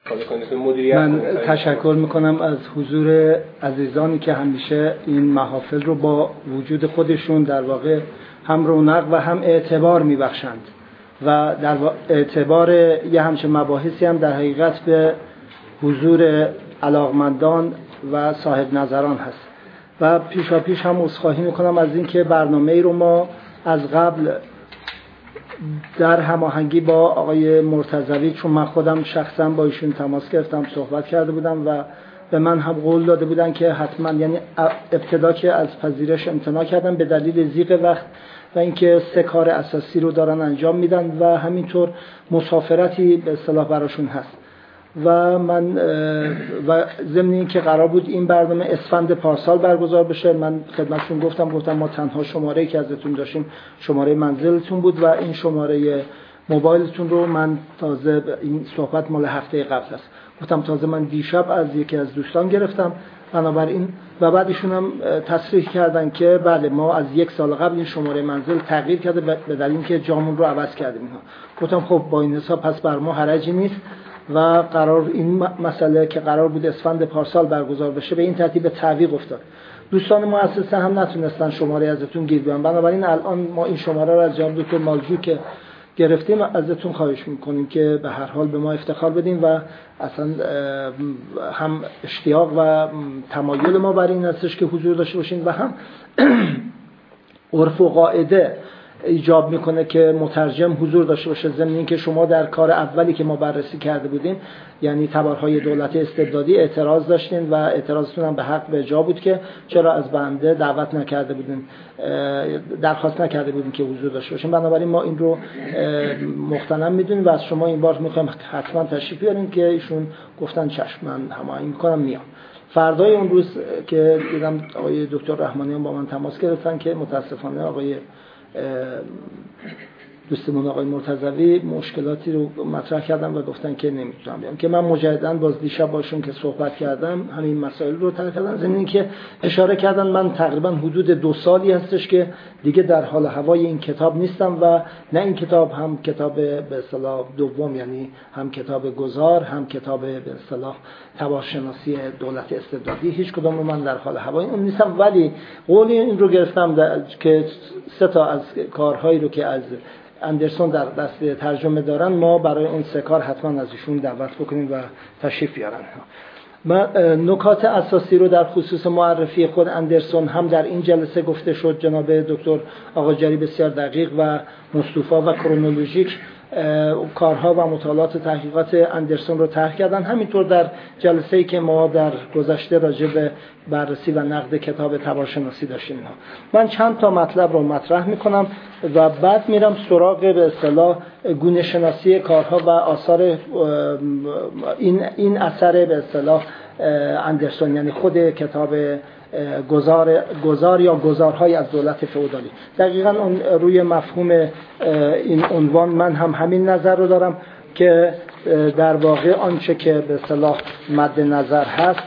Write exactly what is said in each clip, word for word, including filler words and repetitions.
من تشکر میکنم از حضور عزیزانی که همیشه این محافل رو با وجود خودشون در واقع هم رونق و هم اعتبار میبخشند و در اعتبار یه همچه مباحثی هم در حقیقت به حضور علاقمندان و صاحب نظران هست. و پیشا پیش هم عذرخواهی میکنم از اینکه برنامه رو ما از قبل در هماهنگی با آقای مرتضوی، چون من خودم شخصا با ایشون تماس گرفتم، صحبت کرده بودم و به من هم قول داده بودن که حتما، یعنی ابتدا که از پذیرش امتناع کردم به دلیل ضیق وقت و اینکه سه کار اساسی رو دارن انجام میدن و همینطور مسافرتی به اصطلاح براشون هست و من و ضمن این که قرار بود این برنامه اسفند پارسال برگزار بشه، من خدمتتون گفتم گفتم ما تنها شماره‌ای که ازتون داشتیم شماره منزلتون بود و این شماره موبایلتون رو من تازه، این صحبت مال هفته قبل است، گفتم تازه من دیشب از یکی از دوستان گرفتم، بنابراین و بعد ایشون هم تصریح کردن که بله ما از یک سال قبل این شماره منزل تغییر کرده به دلیل اینکه جامون رو عوض کردیم. گفتم خب با این حساب پس بر ما حرجی نیست و قرار این مسئله که قرار بود اسفند پارسال برگزار بشه به این ترتیب تعویق افتاد. دوستان مؤسسه هم نتونستن شماره ازتون گیر بیارن، بنابراین الان ما این شماره رو از جناب دکتر مالجو که گرفتیم ازتون خواهش میکنیم که به هر حال به ما افتخار بدین و اصلا هم اشتیاق و تمایل ما برای این هستش که حضور داشته باشین و هم عرف و قاعده ایجاب میکنه که مترجم حضور داشته باشه، ضمن اینکه شما در کار اولی که ما بررسی کرده بودیم یعنی تبرهای دولت استبدادی اعتراض داشتین و اعتراضتون هم به حق به جا بود که چرا از بنده دعوت نکرده بودین، درخواست نکرده بودین که حضور داشته باشین. بنابراین ما این رو مختنم میدونیم و از شما این بار میخوایم حتما تشریف بیارین که ایشون گفتن چشم من هماهنگ میکنم میام. فردای اون روز که دیدم آقای دکتر رحمانیان با من تماس گرفتن که متاسفانه آقای دوستمون آقای مرتضوی مشکلاتی رو مطرح کردن و گفتن که نمیتونم بیام، که من مجددا باز دیشب باشون که صحبت کردم همین مسائل رو طرح کردن، ضمن اینکه اشاره کردن من تقریبا حدود دو سالی هستش که دیگه در حال هوای این کتاب نیستم و نه این کتاب هم کتاب به اصطلاح دوم، یعنی هم کتاب گذار هم کتاب به اصطلاح تبارشناسی دولت استبدادی، هیچ کدوم رو من در حال هوای اون نیستم، ولی قول این رو گرفتم که سه تا از کارهایی رو که از اندرسون در دست ترجمه دارن ما برای اون سه کار حتما از ایشون دعوت بکنیم و تشریف بیارن. من نکات اساسی رو در خصوص معرفی خود اندرسون هم در این جلسه گفته شد، جناب دکتر آقاجاری بسیار دقیق و مستوفی و کرونولوژیک کارها و مطالعات تحقیقات اندرسون رو طرح کردن. همینطور در جلسه‌ای که ما در گذشته راجع به بررسی و نقد کتاب تبارشناسی داشتیم، من چند تا مطلب رو مطرح میکنم و بعد میرم سراغ به اصطلاح گونه شناسی کارها و آثار این این اثر به اصطلاح اندرسون، یعنی خود کتاب گذار گذار یا گذارهای از دولت فئودالی. دقیقاً اون روی مفهوم این عنوان من هم همین نظر رو دارم که در واقع آنچه که به اصطلاح مد نظر هست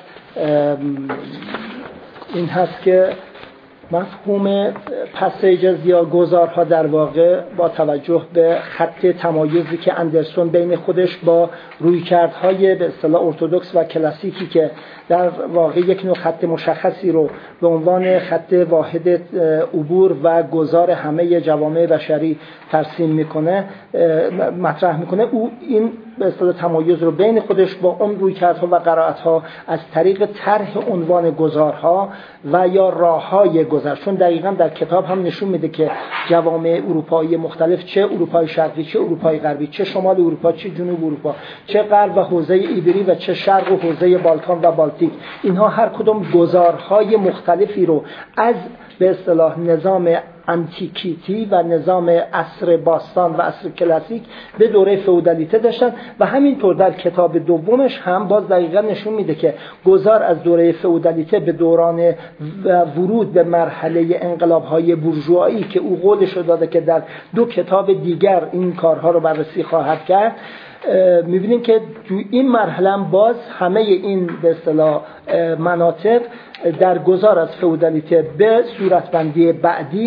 این هست که مفهوم پسیجز یا گذارها در واقع با توجه به خط تمایزی که اندرسون بین خودش با رویکردهای به اصطلاح ارتدوکس و کلاسیکی که در واقع یک نوع خط مشخصی رو به عنوان خط واحد عبور و گذار همه جوامع بشری ترسیم میکنه مطرح میکنه، او این به اصطلاح تمایز رو بین خودش با اون رویکردها و قرائت‌ها از طریق طرح عنوان گذارها و یا راههای گذر، چون دقیقاً در کتاب هم نشون میده که جوامع اروپایی مختلف، چه اروپای شرقی چه اروپای غربی، چه شمال اروپا چه جنوب اروپا، چه غرب و حوزه ایبری و چه شرق و حوزه بالکان و بالتیک، اینها هر کدوم گذارهای مختلفی رو از به اصطلاح نظام انتیکیتی و نظام عصر باستان و عصر کلاسیک به دوره فئودالیته داشتن و همینطور در کتاب دومش هم باز دقیقاً نشون میده که گذار از دوره فئودالیته به دوران ورود به مرحله انقلاب‌های بورژوایی که او قولش رو داده که در دو کتاب دیگر این کارها رو بررسی خواهد کرد، می‌بینیم که تو این مرحله باز همه این به اصطلاح مناطق در گذار از فئودالیته به صورتبندی بعدی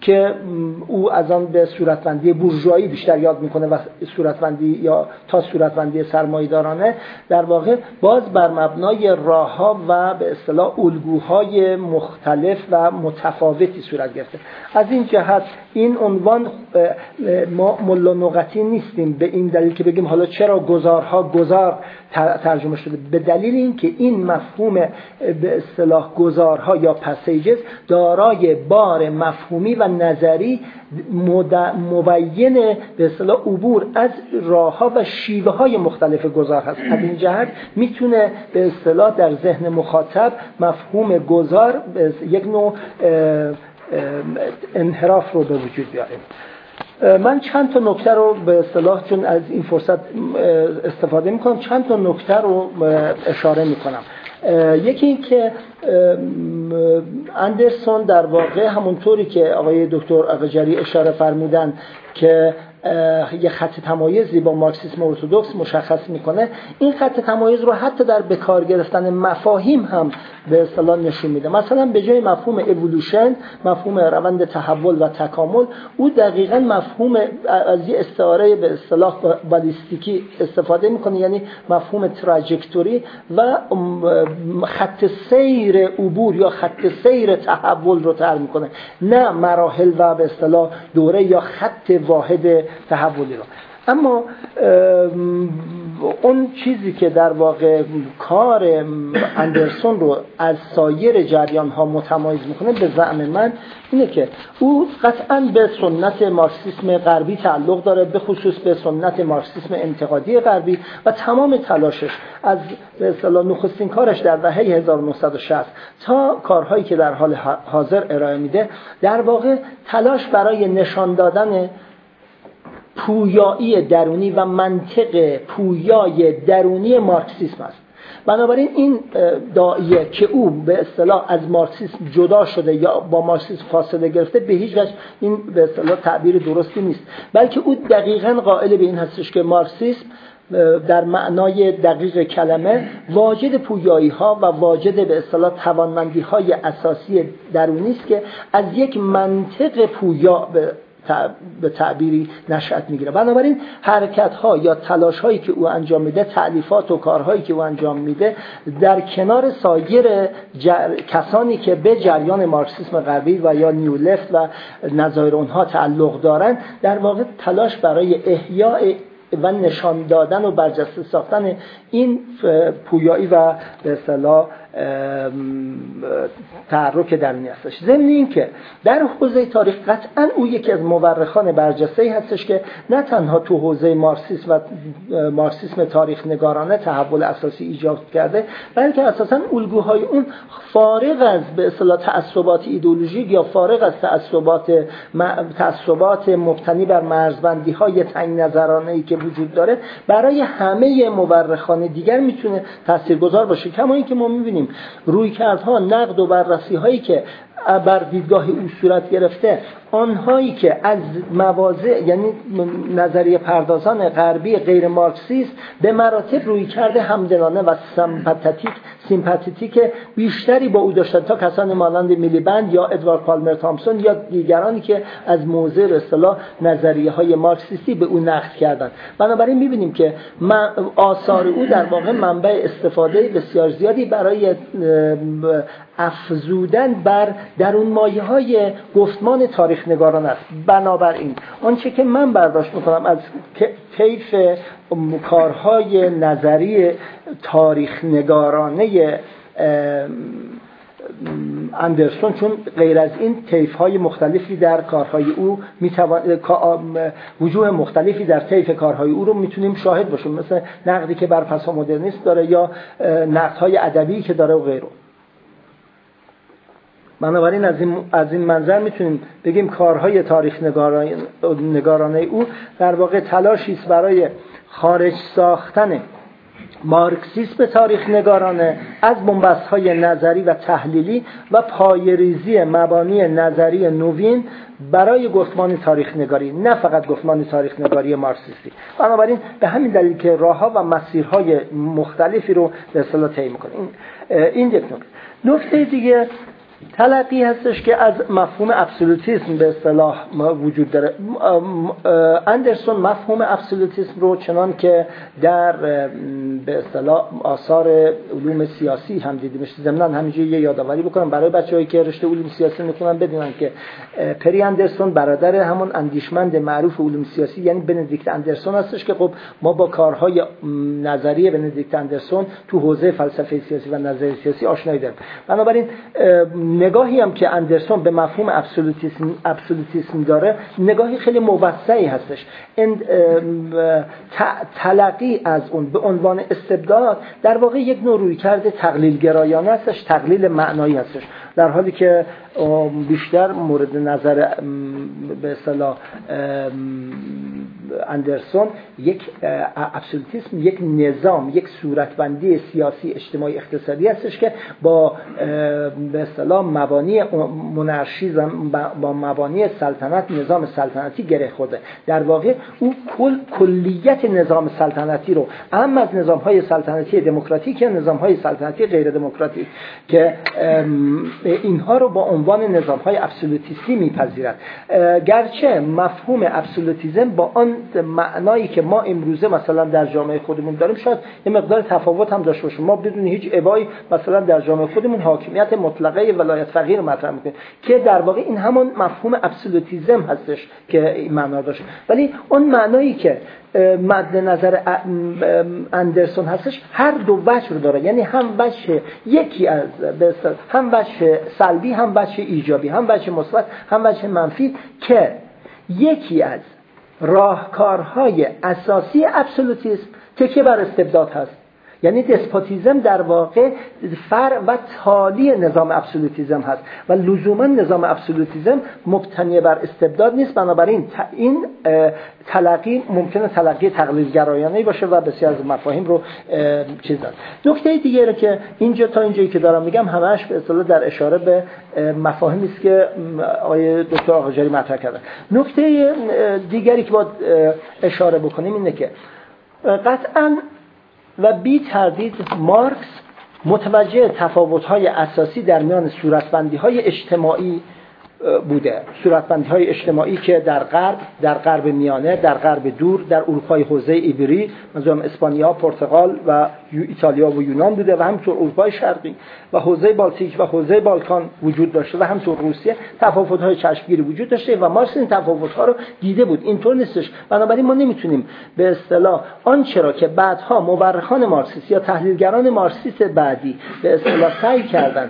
که او از آن به صورتبندی بورژوایی بیشتر یاد میکنه و صورتبندی یا تا صورتبندی سرمایه‌دارانه در واقع باز بر مبنای راه‌ها و به اصطلاح الگوهای مختلف و متفاوتی صورت گرفته. از این جهت این عنوان ما ملا نقطی نیستیم به این دلیل که بگیم حالا چرا گذارها گذار ترجمه شده، به دلیل اینکه این مفهوم به اصطلاح گذارها یا پسیجز دارای بار مفهومی و نظری مبین به اصطلاح عبور از راه‌ها و شیوه‌های مختلف گذار هست. از این جهت میتونه به اصطلاح در ذهن مخاطب مفهوم گذار یک نوع انحراف رو به وجود بیاره. من چند تا نکته رو به اصطلاح چون از این فرصت استفاده میکنم چند تا نکته رو اشاره میکنم. یکی این که اندرسون در واقع همونطوری که آقای دکتر آقاجری اشاره فرمودن که یه خط تمایزی با مارکسیسم ارتدوکس مشخص میکنه، این خط تمایز رو حتی در بکار گرفتن مفاهیم هم به اصطلاح نشون میده. مثلا به جای مفهوم اِوولوشن، مفهوم روند تحول و تکامل، او دقیقاً مفهوم از یه استعاره به اصطلاح بالیستیکی استفاده میکنه، یعنی مفهوم تراجکتوری و خط سیر عبور یا خط سیر تحول رو طرح میکنه، نه مراحل و به اصطلاح دوره یا خط واحد تحولی رو. اما اون چیزی که در واقع کار اندرسون رو از سایر جریان ها متمایز میکنه به زعم من اینه که او قطعاً به سنت مارکسیسم غربی تعلق داره، به خصوص به سنت مارکسیسم انتقادی غربی، و تمام تلاشش از به اصطلاح نخستین کارش در دهه هزار و نهصد و شصت تا کارهایی که در حال حاضر ارائه میده در واقع تلاش برای نشان دادن پویایی درونی و منطق پویای درونی مارکسیسم است. بنابراین این داعیه که او به اصطلاح از مارکسیسم جدا شده یا با مارکسیسم فاصله گرفته، به هیچ وجه این به اصطلاح تعبیر درستی نیست، بلکه او دقیقاً قائل به این هستش که مارکسیسم در معنای دقیق کلمه واجد پویایی ها و واجد به اصطلاح توانمندی های اساسی درونی است که از یک منطق پویا به به تعبیری نشأت میگیره. بنابراین حرکت ها یا تلاش هایی که او انجام میده، تألیفات و کارهایی که او انجام میده، در کنار سایر جر... کسانی که به جریان مارکسیسم غربی و یا نیو لفت و نظایر اونها تعلق دارن، در واقع تلاش برای احیاء و نشان دادن و برجسته ساختن این پویایی و به اصطلاح تحرک درونی هستش. ضمن این که در حوزه تاریخ قطعاً او یکی از مورخان برجسته‌ای هستش که نه تنها تو حوزه مارکسیسم و مارکسیسم تاریخ نگارانه تحول اساسی ایجاد کرده، بلکه اساساً الگوهای اون فارغ از به اصطلاح تعصبات ایدئولوژیک یا فارغ از تعصبات تعصبات مبتنی بر مرزبندی‌های تنگ نظرانه‌ای که وجود داره، برای همه مورخان دیگر میتونه تاثیرگذار باشه. کما اینکه ما می‌بینیم رویکردها، نقد و بررسی هایی که بر دیدگاه او صورت گرفته، آنهایی که از مواضع یعنی نظریه پردازان غربی غیر مارکسیست به مراتب رویکرد همدلانه و سمپاتیک سیمپاتیک بیشتری با او داشتن تا کسان مانند میلیبند یا ادوارد پالمر تامسون یا دیگرانی که از موضع اصطلاح نظریه های مارکسیستی به او نقد کردند. بنابراین می‌بینیم که آثار او در واقع منبع استفاده بسیار زیادی برای افزودن بر درون مایه‌های گفتمان تاریخ نگاران است. بنابراین آنچه که من برداشت می‌کنم از طیف کارهای نظری تاریخ نگارانه اندرسون، چون غیر از این طیف‌های مختلفی در کارهای او میتوان وجوه مختلفی در طیف کارهای او رو میتونیم شاهد باشیم، مثل نقدی که بر پسا مدرنیسم داره یا نقدهای ادبی که داره و غیره. بنابراین از این از این منظر میتونیم بگیم کارهای تاریخ نگارانه او در واقع تلاشی است برای خارج ساختن مارکسیسم تاریخ نگارانه از بنبست‌های نظری و تحلیلی و پایه‌ریزی مبانی نظری نوین برای گفتمان تاریخ نگاری، نه فقط گفتمان تاریخ نگاری مارکسیستی. بنابراین به همین دلیل که راه‌ها و مسیرهای مختلفی رو به اصطلاح طی می‌کنه. این این یک نکته. نکته دیگه تلقی هستش که از مفهوم ابسولوتیسم به اصطلاح وجود داره. اندرسون مفهوم ابسولوتیسم رو چنان که در به اصطلاح آثار علوم سیاسی هم دیدیمش، ضمن همینجوری یه یادآوری بکنم برای بچه‌هایی که رشته علوم سیاسی میخونن بدونن که پری اندرسون برادر همون اندیشمند معروف علوم سیاسی یعنی بندیکت اندرسون هستش که خب ما با کارهای نظری بندیکت اندرسون تو حوزه فلسفه سیاسی و نظریه سیاسی آشنایی داریم. بنابراین نگاهی هم که اندرسون به مفهوم ابسولوتیسم ابسولوتیسم داره نگاهی خیلی موسعی هستش. این تلقی از اون به عنوان استبداد در واقع یک نوع رویکرد تقلیل گرایانه هستش، تقلیل معنایی هستش، در حالی که بیشتر مورد نظر به اصطلاح اندرسون یک ابسولوتیسم یک نظام، یک صورتبندی سیاسی اجتماعی اقتصادی هستش که با به اصطلاح مبانی مونارشیسم با مبانی سلطنت نظام سلطنتی گره خورده. در واقع او کل کلیت نظام سلطنتی رو هم از نظام‌های سلطنتی دموکراتیک یا نظام‌های سلطنتی غیر دموکراتیک که اینها رو با عنوان نظام‌های ابسولوتیستی میپذیرد. گرچه مفهوم ابسولوتیسم با آن معنایی که ما امروزه مثلا در جامعه خودمون داریم شاید یه مقدار تفاوت هم داشته باشه. ما بدون هیچ ابایی مثلا در جامعه خودمون حاکمیت مطلقه ولایت فقیه رو مطرح می‌کنیم که در واقع این همون مفهوم ابسولوتیسم هستش که این معنا داشت، ولی اون معنایی که مد نظر اندرسون هستش هر دو وجه رو داره، یعنی هم وجه یکی از هم وجه سلبی هم وجه ایجابی، هم وجه مثبت هم وجه منفی، که یکی از راهکارهای اساسی ابسولوتیسم تکیه بر استبداد هست. یعنی دسپوتیسم در واقع فرع و تالی نظام ابسولوتیسم هست و لزوما نظام ابسولوتیسم مبتنی بر استبداد نیست. بنابراین این تلقی ممکنه تلقی تقلیل گرایانه‌ای باشه و بسیار از مفاهیم رو چیز داد. نکته دیگری که اینجا تا اینجایی که دارم میگم همش به اصطلاح در اشاره به مفاهیمی است که آقای دکتر آقاجاری مطرح کردن. نکته دیگری که باید اشاره بکنیم اینه که قطعاً و بی تردید مارکس متوجه تفاوت‌های اساسی در میان صورتبندی‌های اجتماعی بوده، صورتبندی‌های اجتماعی که در غرب، در غرب میانه، در غرب دور، در اروپای حوزه ایبری، مثلا اسپانیا، پرتغال و ایتالیا و یونان بوده و همینطور اروپای شرقی و حوزه بالتیک و حوزه بالکان وجود داشته و همینطور روسیه تفاوت‌های چشمگیری وجود داشته و مارکس این تفاوت‌ها رو دیده بود. اینطور نیستش. بنابراین ما نمیتونیم به اصطلاح آنچه را که بعدها مورخان مارکسیست یا تحلیلگران مارکسیست بعدی به اصطلاح سعی کردند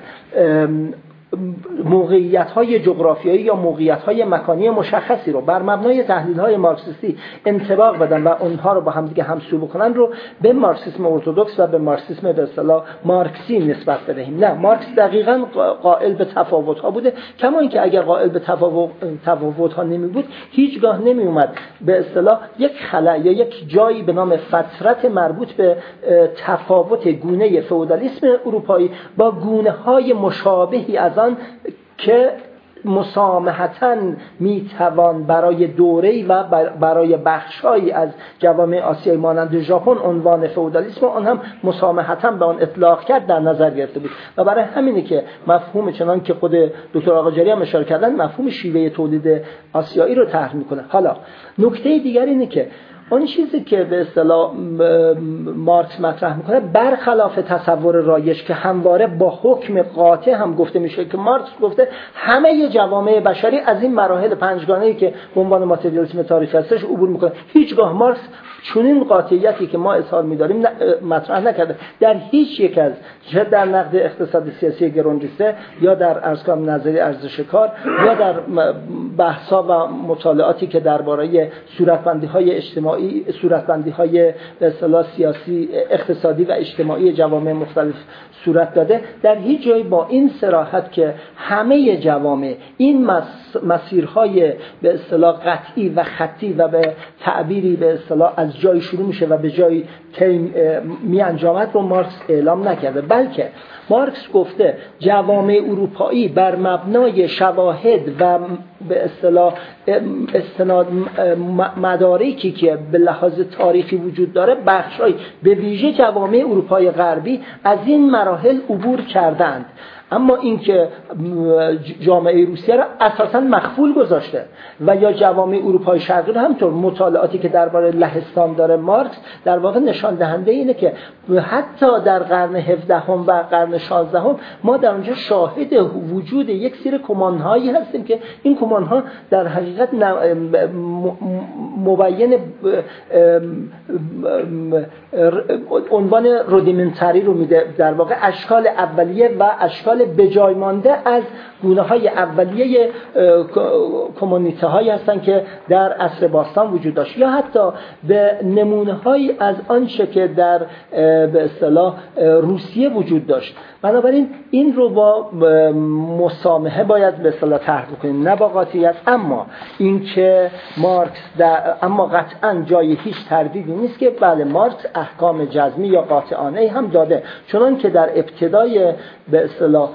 موقعیت‌های جغرافیایی یا موقعیت‌های مکانی مشخصی رو بر مبنای تحلیل‌های مارکسیستی انطباق بدن و اونها رو با هم دیگه همسو بکنن رو به مارکسیسم ارتدوکس و به مارکسیسم به اصطلاح مارکسی نسبت بدهیم. نه، مارکس دقیقاً قائل به تفاوت‌ها بوده، کما اینکه اگر قائل به تفاوت تفاوت‌ها نمی بود هیچگاه نمی اومد به اصطلاح یک خلا یا یک جایی به نام فترت مربوط به تفاوت گونه فئودالیسم اروپایی با گونه‌های مشابهی از که مسامحتاً میتوان برای دوره‌ای و برای بخش‌هایی از جوامع آسیایی مانند ژاپن عنوان فئودالیسم آن هم مسامحتاً به آن اطلاق کرد در نظر گرفته بود و برای همینه که مفهوم چنان که خود دکتر آقاجاری هم اشاره کردن مفهوم شیوه تولید آسیایی رو طرح میکنه. حالا نکته دیگر اینه که اون چیزی که به اصطلاح مارکس مطرح میکنه برخلاف تصور رایج که همواره با حکم قاطع هم گفته میشه که مارکس گفته همه جوامع بشری از این مراحل پنجگانه‌ای که به عنوان ماتریالیسم تاریخی هستش عبور میکنه. هیچگاه مارکس چنین قاطعیتی که ما اظهار می‌داریم مطرح نکرده. در هیچ یک از چه در نقد اقتصادی سیاسی گرونریسته یا در ارزکام نظری ارزش کار یا در بحث‌ها و مطالعاتی که درباره صورتبندی‌های اجتماعی، صورتبندی‌های به اصطلاح سیاسی، اقتصادی و اجتماعی جوامع مختلف صورت داده، در هیچ جایی با این صراحت که همه جوامع این مسیرهای به اصطلاح قطعی و خطی و به تعبیری به اصطلاح از جای شروع میشه و به جای می انجامد رو مارکس اعلام نکرده، بلکه مارکس گفته جوامع اروپایی بر مبنای شواهد و به اصطلاح استناد مدارکی که به لحاظ تاریخی وجود داره، بخشای به ویژه جوامع اروپای غربی از این مراحل عبور کردند. اما اینکه جامعه روسیه را اساساً مخفول گذاشته و یا جوامع اروپای شرقی رو همینطور، مطالعاتی که درباره لهستان داره مارکس در واقع نشان دهنده اینه که حتی در قرن هفدهم و قرن شانزدهم ما در اونجا شاهد وجود یک سری کمان‌هایی هستیم که این کمان‌ها در حقیقت مبین عنوان رودیمنتری رو میده، در واقع اشکال اولیه و اشکال بجای مانده از گونه‌های اولیه کمونیته هایی هستند که در عصر باستان وجود داشت، یا حتی به نمونه‌هایی از آنچه که در به اصطلاح روسیه وجود داشت. بنابراین این رو با مسامحه باید به اصطلاح طرح کنیم، نه با قاطعیت. اما اینکه مارکس در اما قطعاً جای هیچ تردیدی نیست که بله مارکس احکام جزمی یا قاطعانه هم داده، چون که در ابتدای به اصطلاح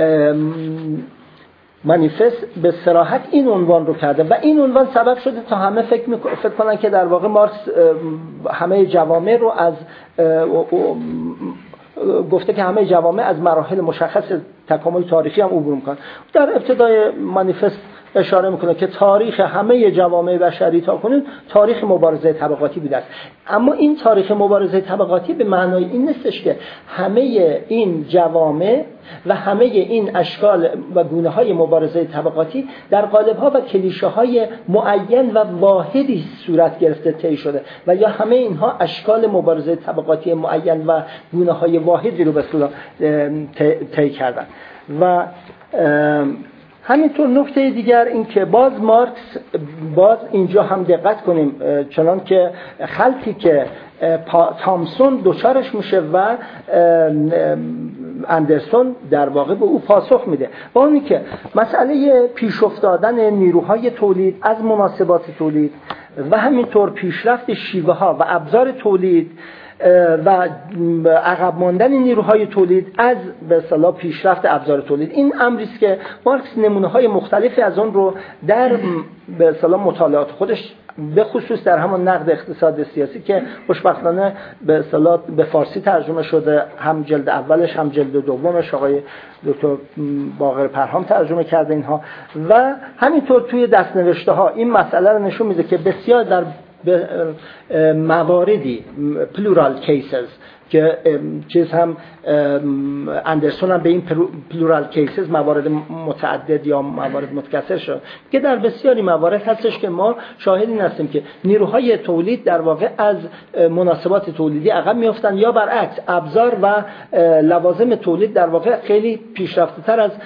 مانیفست به صراحت این عنوان رو کرده و این عنوان سبب شده تا همه فکر می... فکر کنن که در واقع مارکس همه جوامع رو از گفته که همه جوامع از مراحل مشخص تکامل تاریخی هم عبور میکنن. در ابتدای مانیفست اشاره میکنه که تاریخ همه جوامع بشری تا کنون تاریخ مبارزه طبقاتی بوده است. اما این تاریخ مبارزه طبقاتی به معنای این نیستش که همه این جوامع و همه این اشکال و گونه‌های مبارزه طبقاتی در قالب‌ها و کلیشه‌های معین و واحدی صورت گرفته طی شده و یا همه اینها اشکال مبارزه طبقاتی معین و گونه‌های واحدی رو به اصطلاح طی کردن. و همینطور نکته دیگر این که باز مارکس باز اینجا هم دقت کنیم، چنان که خلطی که تامسون دوچارش میشه و اندرسون در واقع به او پاسخ میده، با اونی که مسئله پیش افتادن نیروهای تولید از مناسبات تولید و همینطور پیشرفت شیوه ها و ابزار تولید و عقب ماندن نیروهای تولید از به اصطلاح پیشرفت ابزار تولید، این امری است که مارکس نمونه‌های مختلفی از اون رو در به اصطلاح مطالعات خودش به خصوص در همون نقد اقتصاد سیاسی که خوشبختانه به اصطلاح به فارسی ترجمه شده، هم جلد اولش هم جلد دومش آقای دکتر باقر پرهام ترجمه کرده اینها، و همینطور توی دست‌نوشته ها این مسئله رو نشون میده که بسیار در به مواردی پلورال کیسز که چیز هم اندرسون هم به این پلورال کیسز موارد متعدد یا موارد متکثر شد که در بسیاری موارد هستش که ما شاهدی هستیم که نیروهای تولید در واقع از مناسبات تولیدی عقب میافتند یا برعکس ابزار و لوازم تولید در واقع خیلی پیشرفته تر از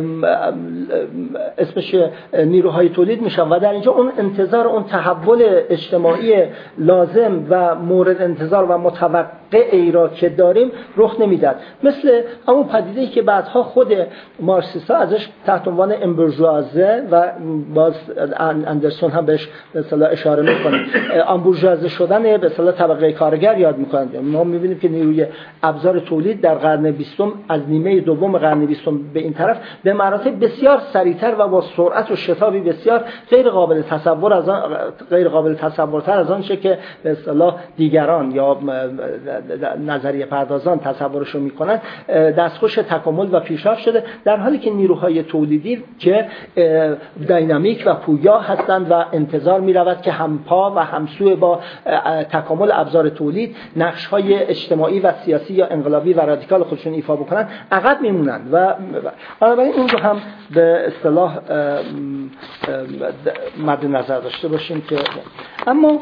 اسمش نیروهای تولید میشن و در اینجا اون انتظار اون تحول اجتماعی لازم و مورد انتظار و متوقع را که داریم رخ نمیداد. مثل همون پدیده‌ای که بعدها خود مارکسیست‌ها ازش تحت عنوان امبورژوازه و باز اندرسون هم بهش به اصطلاح اشاره می‌کنه، امبورژوازه شدن به اصطلاح طبقه کارگر یاد می‌کنند. ما می‌بینیم که نیروی ابزار تولید در قرن بیستم از نیمه دوم قرن بیستم به این طرف به مراتب بسیار سریعتر و با سرعت و شتابی بسیار غیر قابل تصور از آن غیر قابل تصورتر از آن چه که به اصطلاح دیگران یا نظریه پردازان تصورشو میکنن دستخوش تکامل و پیشرفت شده، در حالی که نیروهای تولیدی که دینامیک و پویا هستند و انتظار میرود که همپا و همسو با تکامل ابزار تولید نقش‌های اجتماعی و سیاسی یا انقلابی و رادیکال خودشون ایفا بکنن عقب میمونند و بنابراین این رو هم به اصطلاح مد نظر داشته باشیم. که اما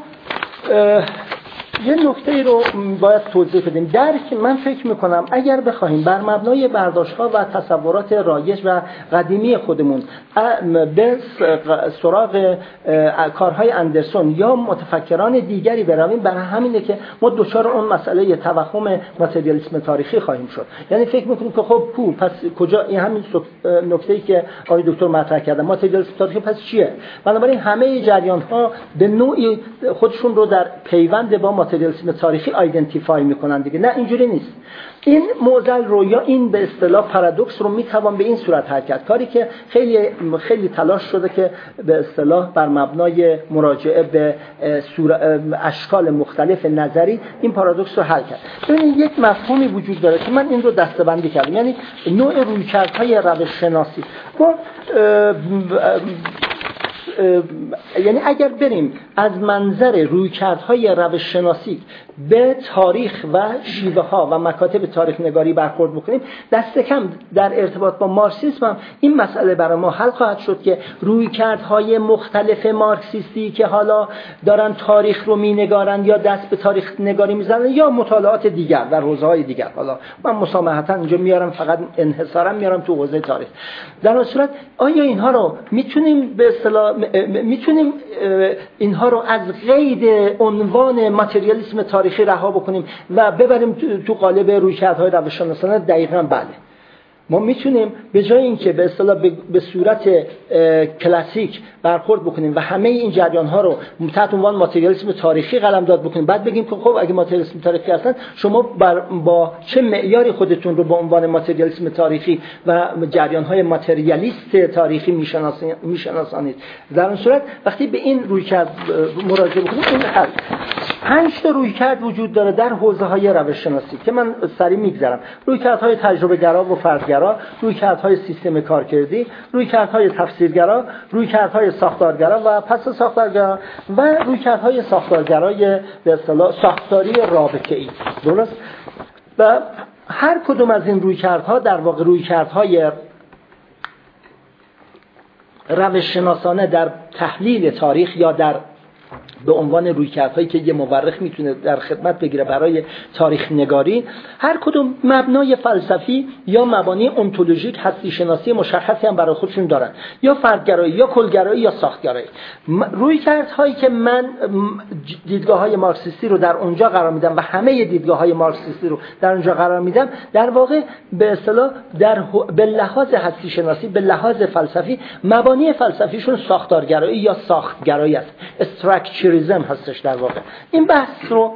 یه نکته رو باید توضیح بدیم. درک من فکر میکنم اگر بخوایم بر مبنای برداشت‌ها و تصورات رایج و قدیمی خودمون به سراغ کارهای اندرسون یا متفکران دیگری برویم، برای همینه که ما دچار اون مسئله توهم ماتریالیسم تاریخی خواهیم شد. یعنی فکر میکنیم که خب کو پس کجا این همین نکته‌ای که آقای دکتر مطرح کردن ماتریالیسم تاریخی پس چیه؟ بنابراین همه جریان‌ها به نوعی خودشون رو در پیوند با ماتریالیسم تاریخی آیدنتیفای میکنن دیگه. نه اینجوری نیست. این معضل رو یا این به اصطلاح پارادوکس رو میتوان به این صورت حل کرد، کاری که خیلی خیلی تلاش شده که به اصطلاح بر مبنای مراجعه به اشکال مختلف نظری این پارادوکس رو حل کرد. ببینید یک مفهومی وجود داره که من این رو دسته‌بندی کردم، یعنی نوع رویکردهای روش شناسی. ما یعنی اگر بریم از منظر رویکردهای روش شناسی به تاریخ و شیوه ها و مکاتب تاریخ نگاری برخورد بکنیم، دست کم در ارتباط با مارکسیسم هم این مسئله برای ما حل خواهد شد که رویکردهای مختلف مارکسیستی که حالا دارن تاریخ رو مینگارن یا دست به تاریخ نگاری میزنن یا مطالعات دیگر در حوزه‌های دیگر، حالا من مسامحتا اینجا میارم فقط انحصارا میارم تو حوزه تاریخ، در اون صورت آیا اینها رو میتونیم به اصطلاح میتونیم اینها رو از قید عنوان ماتریالیسم تاریخی رها بکنیم و ببریم تو قالب رویکردهای روش‌شناسانه؟ دقیقاً بله. ما میتونیم به جای اینکه به اصطلاح به صورت کلاسیک برخورد بکنیم و همه این جریان ها رو تحت عنوان ماتریالیسم تاریخی قلمداد بکنیم، بعد بگیم که خب اگه ماتریالیسم تاریخی هستن شما با چه معیاری خودتون رو به عنوان ماتریالیسم تاریخی و جریان های ماتریالیست تاریخی میشناسانید. در اون صورت وقتی به این رویکرد مراجعه بکنیم این حل. پنج تا رویکرد وجود داره در حوزه های روش شناسی که من سریع میگذرم. رویکردهای تجربه گرا و فردگرا، رویکردهای سیستم کارکردی، رویکردهای تفسیرگرا، رویکردهای ساختارگرا و پس ساختارگرا و رویکردهای ساختارگرای به اصطلاح ساختاری رابطه‌ای. درست؟ و هر کدوم از این رویکردها در واقع رویکردهای روش شناسانه در تحلیل تاریخ یا در به عنوان رویکردهایی که یه مورخ میتونه در خدمت بگیره برای تاریخ نگاری، هر کدوم مبنای فلسفی یا مبانی انتولوژیک هستی شناسی مشخصی هم برای خودشون دارن، یا فردگرایی یا کلگرایی یا ساختگرایی. رویکردهایی که من دیدگاه‌های مارکسیستی رو در اونجا قرار میدم و همه دیدگاه‌های مارکسیستی رو در اونجا قرار میدم، در واقع به اصطلاح در به لحاظ هستی شناسی، به لحاظ فلسفی، مبانی فلسفیشون ساختارگرایی یا ساختگرایی است، استراکچریزم هستش. در واقع این بحث رو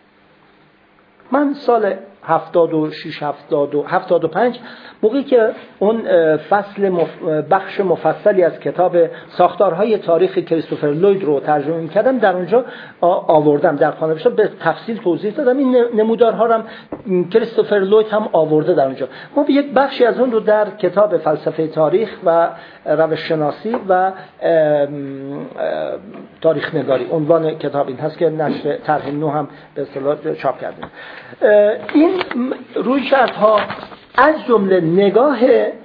من سال هفتاد و شش هفتاد و پنج موقعی که اون فصل مف... بخش مفصلی از کتاب ساختارهای تاریخ کریستوفر لوید رو ترجمه می‌کردم، در اونجا آوردم در پانوشتم به تفصیل توضیح دادم. این نمودارها رو هم کریستوفر لوید هم آورده در اونجا. ما یک بخشی از اون رو در کتاب فلسفه تاریخ و روش شناسی و تاریخ نگاری، عنوان کتاب این هست که نشر طرح نو هم به اصطلاح چاپ کردیم. این رویکردها از جمله نگاه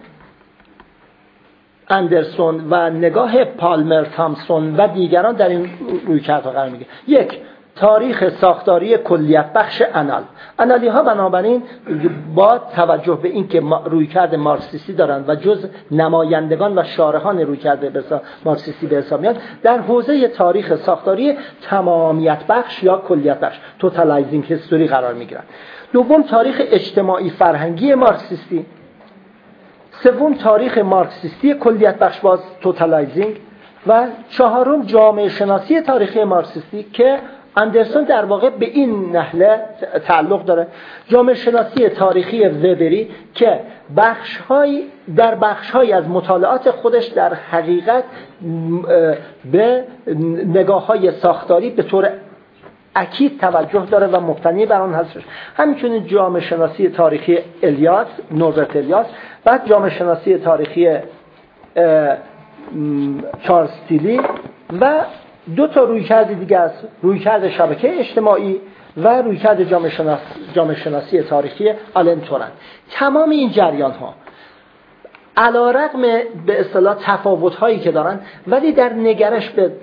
اندرسون و نگاه پالمر تامسون و دیگران در این رویکردها قرار میگیره. یک، تاریخ ساختاری کلیت بخش انال. انالی ها بنابراین با توجه به اینکه رویکرد مارکسیستی دارند و جز نمایندگان و شارحان رویکرد مارکسیستی به حساب میاد، در حوزه تاریخ ساختاری تمامیت بخش یا کلیت بخش توتالایزینگ هیستوری قرار میگیرند. دوم، تاریخ اجتماعی فرهنگی مارکسیستی. سوم، تاریخ مارکسیستی کلیت بخش باز توتالایزینگ. و چهارم، جامعه شناسی تاریخی مارکسیستی که اندرسون در واقع به این نحله تعلق داره. جامعه شناسی تاریخی وبری که بخش‌های در بخش‌های از مطالعات خودش در حقیقت به نگاه‌های ساختاری به طور اکید توجه داره و مبتنی بر آن هستش. همچنین جامعه شناسی تاریخی الیاس، نوربرت الیاس، بعد جامعه شناسی تاریخی چارلز تیلی و دو تا رویکرد دیگه است، رویکرد شبکه اجتماعی و رویکرد جامعه شناسی جامعه شناسی تاریخی آلن تورن. تمام این جریان ها علیرغم به اصطلاح تفاوت هایی که دارن، ولی در نگرش به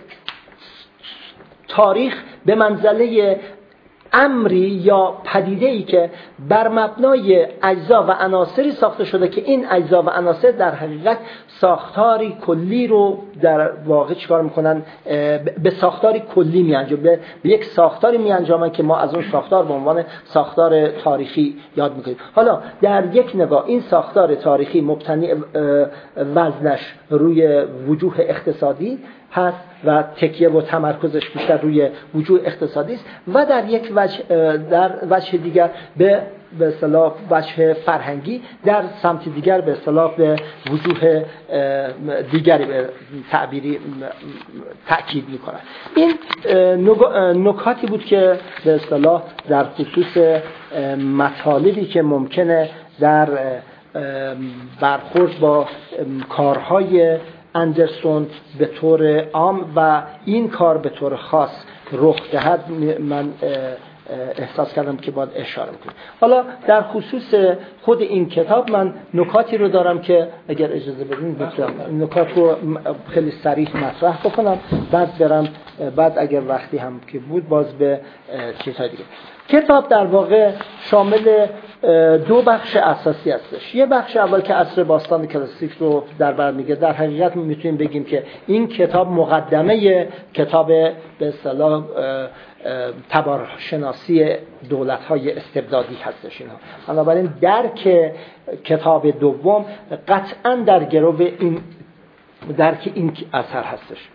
تاریخ به منزله امری یا پدیده‌ای که بر مبنای اجزا و عناصری ساخته شده که این اجزا و عناصر در حقیقت ساختاری کلی رو در واقع چیکار میکنن؟ به ساختاری کلی میانجامن، به یک ساختاری میانجامن که ما از اون ساختار به عنوان ساختار تاریخی یاد میکنیم. حالا در یک نگاه این ساختار تاریخی مبتنی وزنش روی وجوه اقتصادی هست و تکیه و تمرکزش بیشتر روی وجوه اقتصادی است، و در یک وجه در وجه دیگر به به اصطلاح وجه فرهنگی، در سمت دیگر به اصطلاح به وجوه دیگری به تعبیری تأکید می‌کنند. این نکاتی بود که به اصطلاح در خصوص مطالبی که ممکنه در برخورد با کارهای اندرسون به طور عام و این کار به طور خاص رخ دهد من احساس کردم که باید اشاره بکنم. حالا در خصوص خود این کتاب من نکاتی رو دارم که اگر اجازه بدین بتونم نکات رو خیلی صریح مطرح بکنم، بعد برم بعد اگر وقتی هم که بود باز به چیزهای دیگه. کتاب در واقع شامل دو بخش اساسی هستش. یه بخش اول که عصر باستان کلاسیک رو در بر میگه. در حقیقت میتونیم بگیم که این کتاب مقدمه کتاب به اصطلاح تبارشناسی دولت‌های استبدادی هستش اینها. بنابراین درک کتاب دوم قطعاً در گرو این درک این اثر هستش.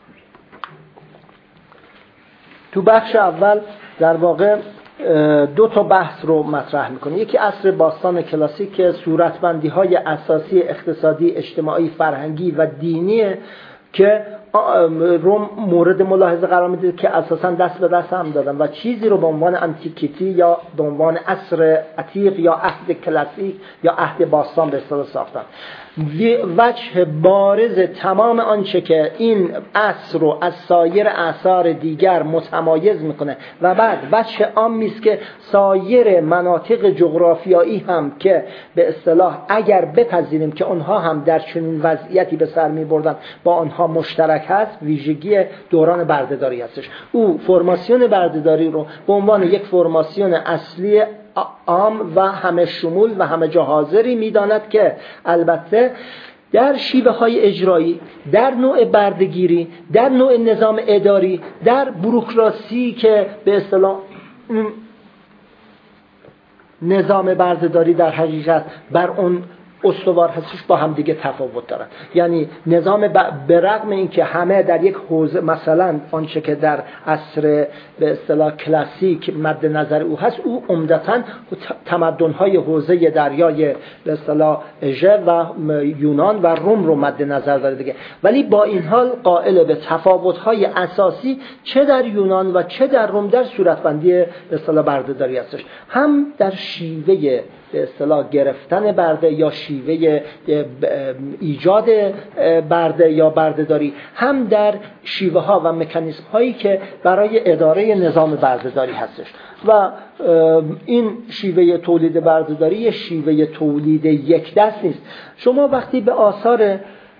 تو بخش اول در واقع دو تا بحث رو مطرح میکنه. یکی عصر باستان کلاسیک که صورتبندی‌های اساسی اقتصادی، اجتماعی، فرهنگی و دینی که روم مورد ملاحظه قرار میده که اساساً دست به دست هم دادن و چیزی رو به عنوان انتیکیتی یا به عنوان عصر عتیق یا عهد کلاسیک یا عهد باستان به اصطلاح ساختن. وجه بارز تمام آنچه که این عصر رو از سایر اعصار دیگر متمایز میکنه و بعد وجه عامی است که سایر مناطق جغرافیایی هم که به اصطلاح اگر بپذیریم که اونها هم در چنین وضعیتی به سر میبردن با آنها مشترک هست، ویژگی دوران بردهداری هستش. او فرماسیون بردهداری رو به عنوان یک فرماسیون اصلی عام و همه شمول و همه جا حاضری میداند که البته در شیوه های اجرایی، در نوع بردهگیری، در نوع نظام اداری، در بوروکراسی که به اصطلاح نظام بردهداری در حقیقت بر اون استوار هستش با هم دیگه تفاوت دارن. یعنی نظام به رغم اینکه همه در یک حوزه، مثلا آنچه که در عصر به اصطلاح کلاسیک مد نظر او هست، او عمدتاً تمدن‌های حوزه دریای به اصطلاح اژه و یونان و روم رو مد نظر داره دیگه، ولی با این حال قائل به تفاوت‌های اساسی چه در یونان و چه در روم در صورتبندی به اصطلاح بردهداری هستش. هم در شیوه به اصطلاح گرفتن برده یا شیوه ایجاد برده یا بردهداری، هم در شیوه ها و مکانیزم هایی که برای اداره نظام بردهداری هستش. و این شیوه تولید بردهداری شیوه تولید یک دست نیست. شما وقتی به آثار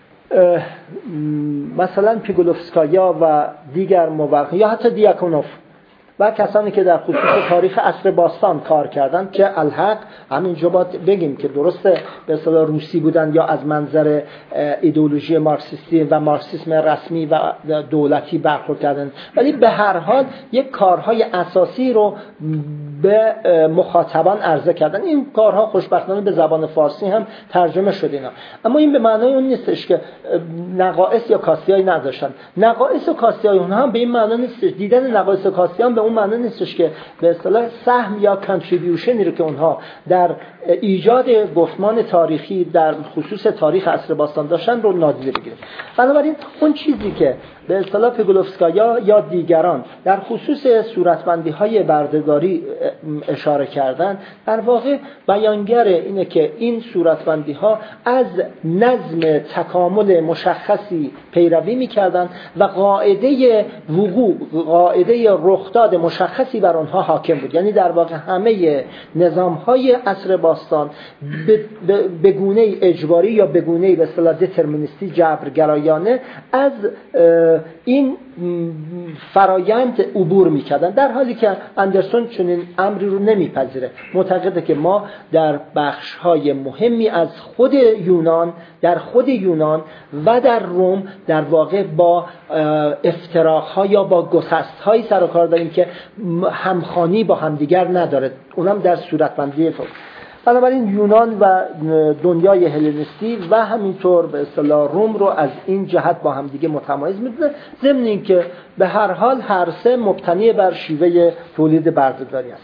مثلا پیگولوفسکایا و دیگر مورخین یا حتی دیاکونوف و کسانی که در خصوص تاریخ عصر باستان کار کردن که الحق همینجا باید بگیم که درسته به اصطلاح روسی بودن یا از منظر ایدئولوژی مارکسیستی و مارکسیسم رسمی و دولتی برخورد کردن، ولی به هر حال یک کارهای اساسی رو به مخاطبان عرضه کردن. این کارها خوشبختانه به زبان فارسی هم ترجمه شده اینا. اما این به معنای اون نیستش که نقائص یا کاستیایی نداشتن. نقائص و کاستیای اونها هم به این معنی نیستش. دیدن نقائص و کاستیان به اون معنی نیستش که به اصطلاح سهم یا کانتریبیوشنی رو که اونها در ایجاد گفتمان تاریخی در خصوص تاریخ عصر باستان داشتن رو نادیده بگیریم. بنابراین اون چیزی که به اصطلاح پیگولوفسکایا یا دیگران در خصوص صورتبندی‌های بردهداری اشاره کردن، در واقع بیانگر اینه که این صورتبندی‌ها از نظم تکامل مشخصی پیروی می‌کردند و قاعده وقوع، قاعده رخداد مشخصی بر آنها حاکم بود. یعنی در واقع همه نظام‌های عصر باستان به گونه‌ای اجباری یا به گونه‌ای به اصطلاح دترمینیستی جبرگرایانه از این فرایند عبور می‌کردن، در حالی که اندرسون چنین امری رو نمیپذیره. معتقده که ما در بخش‌های مهمی از خود یونان، در خود یونان و در روم در واقع با افتراق‌ها یا با گسست‌هایی سر و کار داریم که همخوانی با همدیگر نداره، اونم در صورتبندی فوق. بنابراین یونان و دنیای هلنیستی و همینطور به اصطلاح روم رو از این جهت با هم دیگه متمایز می‌دونه، ضمن اینکه به هر حال هر سه مبتنی بر شیوه تولید بردهداری هستن.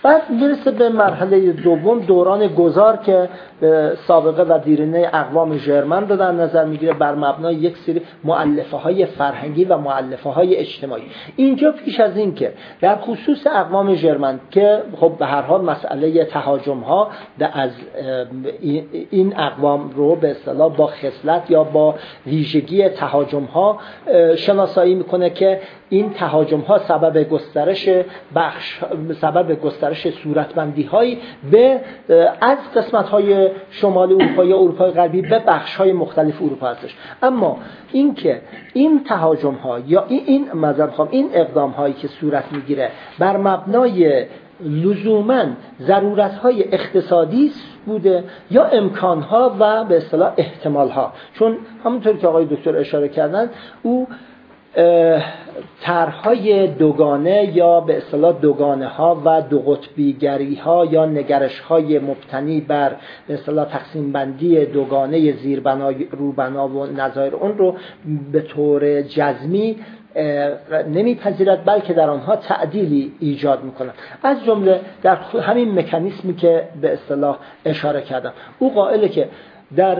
بعد میرسه به مرحله دوم، دوران گذار که سابقه و دیرینه اقوام ژرمن رو در نظر میگیره بر مبنای یک سری مؤلفه های فرهنگی و مؤلفه های اجتماعی. اینجا پیش از این که در خصوص اقوام ژرمن که خب به هر حال مسئله تهاجم ها از این اقوام رو به اصطلاح با خصلت یا با ویژگی تهاجم ها شناسایی میکنه که این تهاجم ها سبب گسترش بخش سبب گسترش صورتبندی هایی به از قسمت های شمال اروپا یا اروپای غربی به بخش های مختلف اروپا هستش. اما اینکه این تهاجم ها یا این مذهب خواهم این اقدام هایی که صورت میگیره بر مبنای لزوماً ضرورت‌های اقتصادی بوده یا امکان‌ها و به اصطلاح احتمال‌ها، چون همونطور که آقای دکتر اشاره کردن او طرح‌های دوگانه یا به اصطلاح دوگانه ها و دو قطبی گری ها یا نگرش های مبتنی بر به اصطلاح تقسیم بندی دوگانه زیربنا روبنا و نظایر اون رو به طور جزمی نمیپذیرد، بلکه در آنها تعدیلی ایجاد میکنند. از جمله در همین مکانیسمی که به اصطلاح اشاره کردم، او قائله که در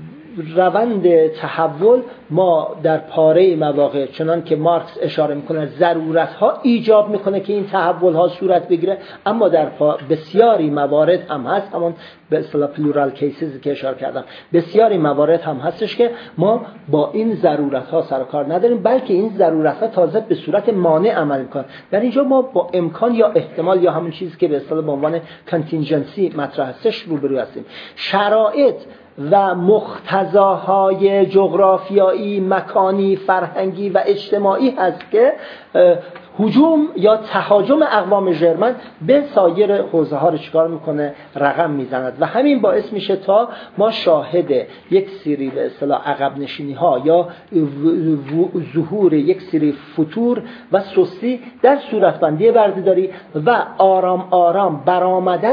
روند تحول ما در پاره مواقع چنان که مارکس اشاره میکنه ضرورت ها ایجاب میکنه که این تحول ها صورت بگیره، اما در بسیاری موارد هم هست، همون به اصطلاح پلورال کیسز که اشاره کردم، بسیاری موارد هم هستش که ما با این ضرورت ها سر و کار نداریم، بلکه این ضرورت ها تازه به صورت مانع عمل میکنن. در اینجا ما با امکان یا احتمال یا همون چیزی که به اصطلاح به عنوان کانتینجنسی مطرح هستش روبرو هستیم. شرایط و مقتضاهای جغرافیایی، مکانی، فرهنگی و اجتماعی هست که هجوم یا تهاجم اقوام ژرمن به سایر حوزه ها رو چیکار میکنه؟ رقم میزند و همین باعث میشه تا ما شاهد یک سری به اصطلاح عقب نشینی ها یا ظهور یک سری فتور و سستی در صورتبندی بردهداری و آرام آرام برآمدن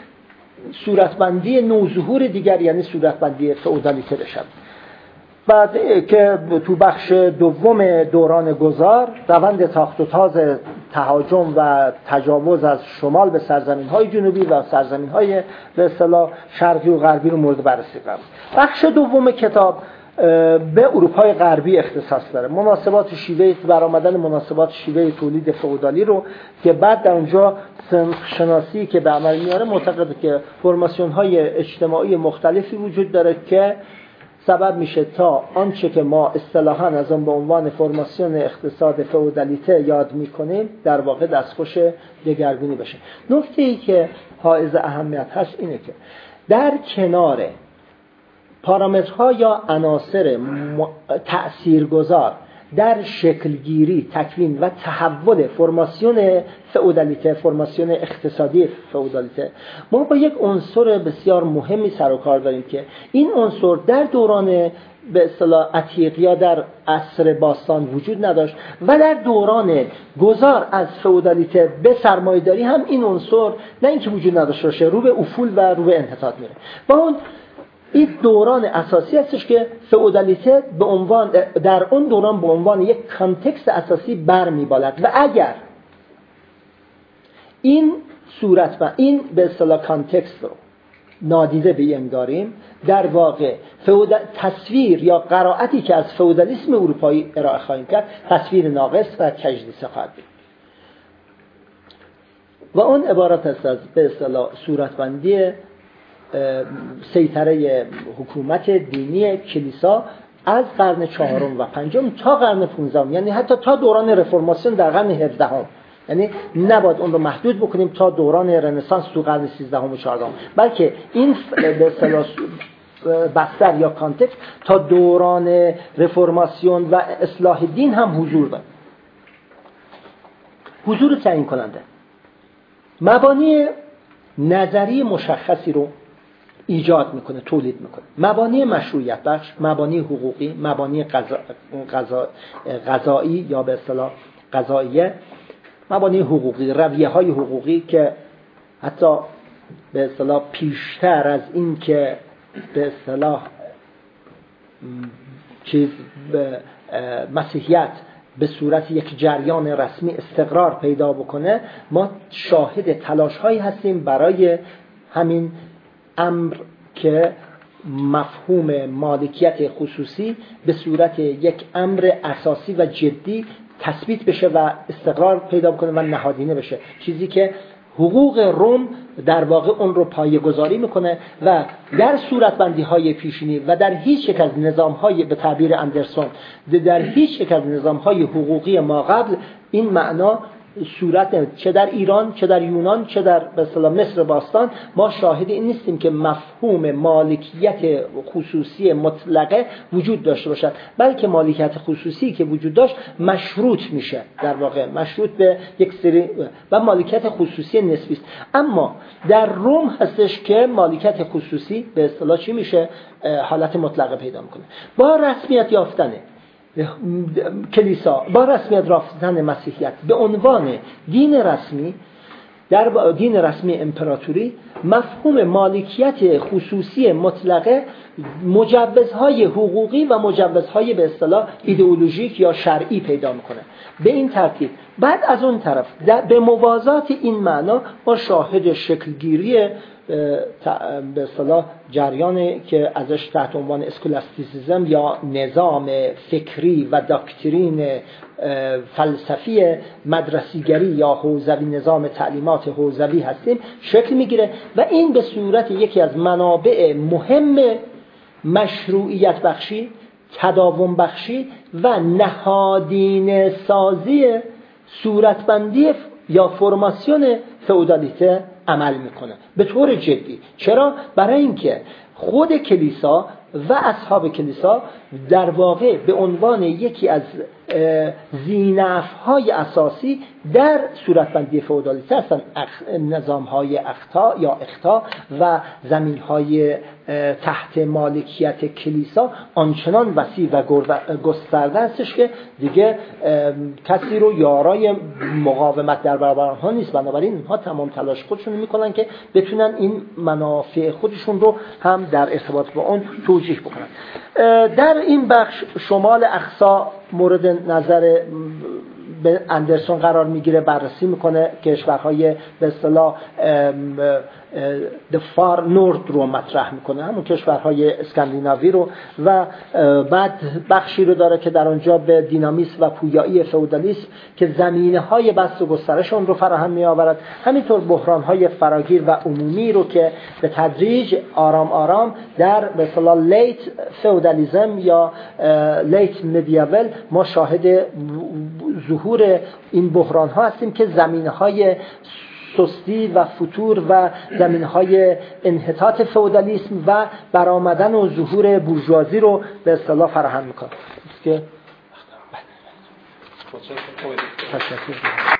صورتبندی نوظهور دیگر، یعنی صورتبندی فئودالیته بشد. بعد که تو بخش دوم دوران گذار روند تاخت و تاز تهاجم و تجاوز از شمال به سرزمین‌های جنوبی و سرزمین‌های به اصطلاح شرقی و غربی رو مورد بررسی قرار. بخش دوم کتاب به اروپای غربی اختصاص داره. مناسبات شیوه برآمدن مناسبات شیوه تولید فئودالی رو که بعد در اونجا سنخ شناسی که به عمل میاره معتقده که فرماسیون‌های اجتماعی مختلفی وجود داره که سبب میشه تا آنچه که ما اصطلاحاً از آن به عنوان فرماسیون اقتصاد فئودالیته یاد میکنیم در واقع دستخوش دگرگونی بشه. نکته‌ای که حائز اهمیت هست اینه که در کنار پارامترها یا عناصر تأثیرگذار در شکلگیری، تکوین و تحول فرماسیون فئودالیته، فرماسیون اقتصادی فئودالیته، ما با یک عنصر بسیار مهمی سر و کار داریم که این عنصر در دوران به اصطلاح عتیق یا در عصر باستان وجود نداشت و در دوران گذار از فئودالیته به سرمایه‌داری هم این عنصر نه اینکه وجود نداشته باشه، رو به افول و رو به انحطاط میره. با اون این دوران اساسی هستش که فئودالیته به عنوان در اون دوران به عنوان یک کانتکست اساسی برمی‌بالد و اگر این صورت و این به اصطلاح کانتکست رو نادیده بگیریم، در واقع فئودال تصویر یا قرائتی که از فئودالیسم اروپایی ارائه خواهیم کرد تصویر ناقص و کژدیسه خواهد بود و اون عبارت است از به اصطلاح صورتبندی سیطره حکومت دینی کلیسا از قرن چهارم و پنجم تا قرن پانزدهم، یعنی حتی تا دوران رفرماسیون در قرن هفدهم. یعنی نباید اون رو محدود بکنیم تا دوران رنسانس تو قرن سیزدهم و چهاردهم، بلکه این به اصطلاح بستر یا کانتکست تا دوران رفرماسیون و اصلاح دین هم حضور داره. حضور تعیین کننده مبانی نظری مشخصی رو ایجاد میکنه، تولید میکنه. مبانی مشروعیت بخش، مبانی حقوقی، مبانی قضا... قضا... قضایی یا به اصطلاح قضاییه، مبانی حقوقی، رویه های حقوقی که حتی به اصطلاح پیشتر از این که به اصطلاح چیز به مسیحیت به صورت یک جریان رسمی استقرار پیدا بکنه، ما شاهد تلاش هایی هستیم برای همین امر که مفهوم مالکیت خصوصی به صورت یک امر اساسی و جدی تثبیت بشه و استقرار پیدا بکنه و نهادینه بشه، چیزی که حقوق روم در واقع اون رو پایه‌گذاری میکنه و در صورتبندی های پیشینی و در هیچ یک از نظام های، به تعبیر اندرسون، در هیچ یک از نظام های حقوقی ما قبل این معنا صورت، چه در ایران، چه در یونان، چه در به اصطلاح مصر باستان، ما شاهد این نیستیم که مفهوم مالکیت خصوصی مطلقه وجود داشته باشد، بلکه مالکیت خصوصی که وجود داشت مشروط میشه، در واقع مشروط به یک سری و مالکیت خصوصی نسبی است. اما در روم هستش که مالکیت خصوصی به اصطلاح چی میشه؟ حالت مطلقه پیدا میکنه. با رسمیت یافتن کلیسا، با رسمیت یافتن مسیحیت به عنوان دین رسمی، در دین رسمی امپراتوری، مفهوم مالکیت خصوصی مطلقه مجوزهای حقوقی و مجوزهای به اصطلاح ایدئولوژیک یا شرعی پیدا میکنه. به این ترتیب بعد از اون طرف به موازات این معنا ما شاهد شکلگیری به اصطلاح جریانی که ازش تحت عنوان اسکولاستیسیزم یا نظام فکری و داکترین فلسفی مدرسیگری یا حوزوی، نظام تعلیمات حوزوی هستیم، شکل میگیره و این به صورت یکی از منابع مهم مشروعیت بخشی، تداوم بخشی و نهادینه سازی صورتبندی یا فرماسیون فئودالیته عمل میکنه به طور جدی. چرا؟ برای اینکه خود کلیسا و اصحاب کلیسا در واقع به عنوان یکی از ذینفع‌های اساسی در صورتبندی فئودالیته هستند. نظام‌های اختا یا اختا و زمین‌های تحت مالکیت کلیسا آنچنان وسیع و گسترده هستش که دیگه کسی رو یارای مقاومت در برابر آنها نیست. بنابراین اینها تمام تلاش خودشون میکنن که بتونن این منافع خودشون رو هم در ارتباط با اون توجیه بکنن. در این بخش شمال اقصا مورد نظر به اندرسون قرار میگیره، بررسی میکنه کشورهای به اصطلاح the far north رو مطرح میکنه، همون کشورهای اسکاندیناوی رو، و بعد بخشی رو داره که در اونجا به دینامیسم و پویایی فئودالیسم که زمینه های بسط و گسترش اون رو فراهم می آورد، همینطور بحران های فراگیر و عمومی رو که به تدریج آرام آرام در به اصطلاح لیت فئودالیسم یا لیت مدیول ما شاهد ظهور این بحران ها هستیم که زمینه های سستی و فتور و زمینهای انحطاط فئودالیسم و برآمدن و ظهور بورژوازی رو به اصطلاح فراهم میکنه.